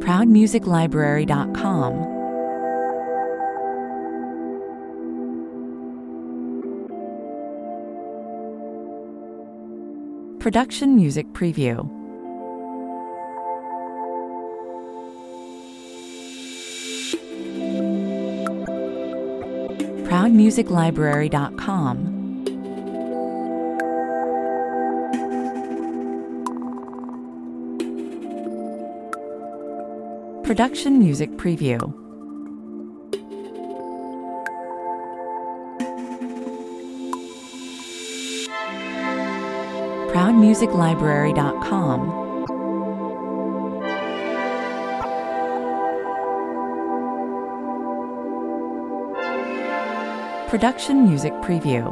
ProudMusicLibrary.com. Production Music Preview. ProudMusicLibrary.com. Production Music Preview. ProudMusicLibrary.com. Production Music Preview.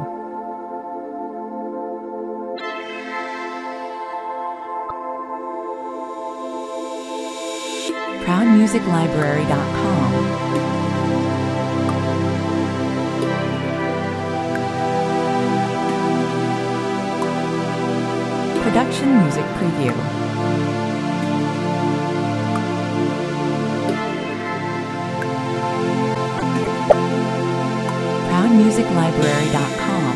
ProudMusicLibrary.com. Production Music Preview. ProudMusicLibrary.com.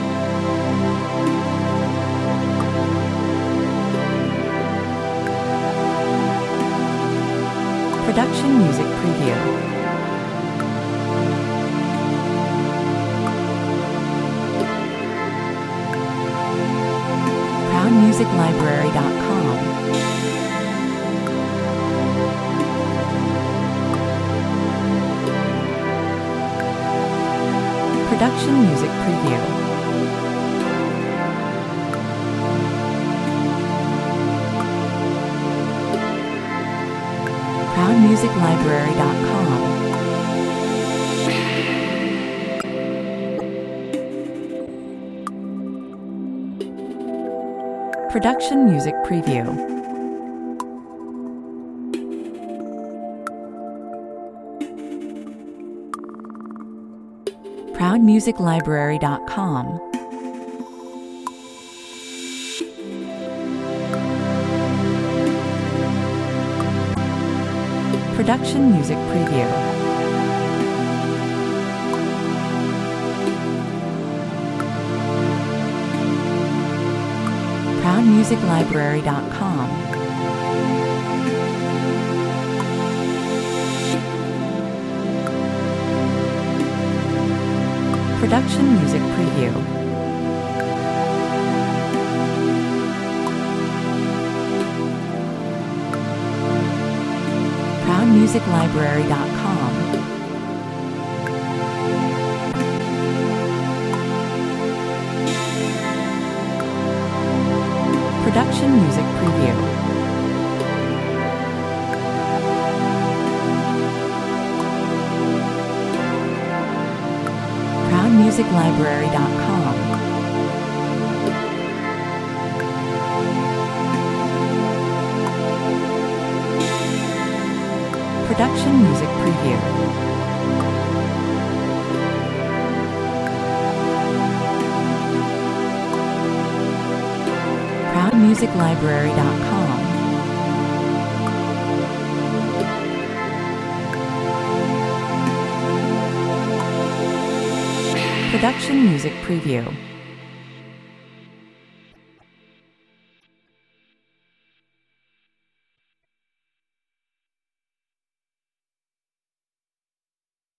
Production Music Preview. ProudMusicLibrary.com. Production Music Preview. ProudMusicLibrary.com. Production Music Preview. ProudMusicLibrary.com. Production Music Preview. ProudMusicLibrary.com. Production Music Preview. ProudMusicLibrary.com. Production Music Preview. ProudMusicLibrary.com. Production Music Preview. ProudMusicLibrary.com. Production Music Preview.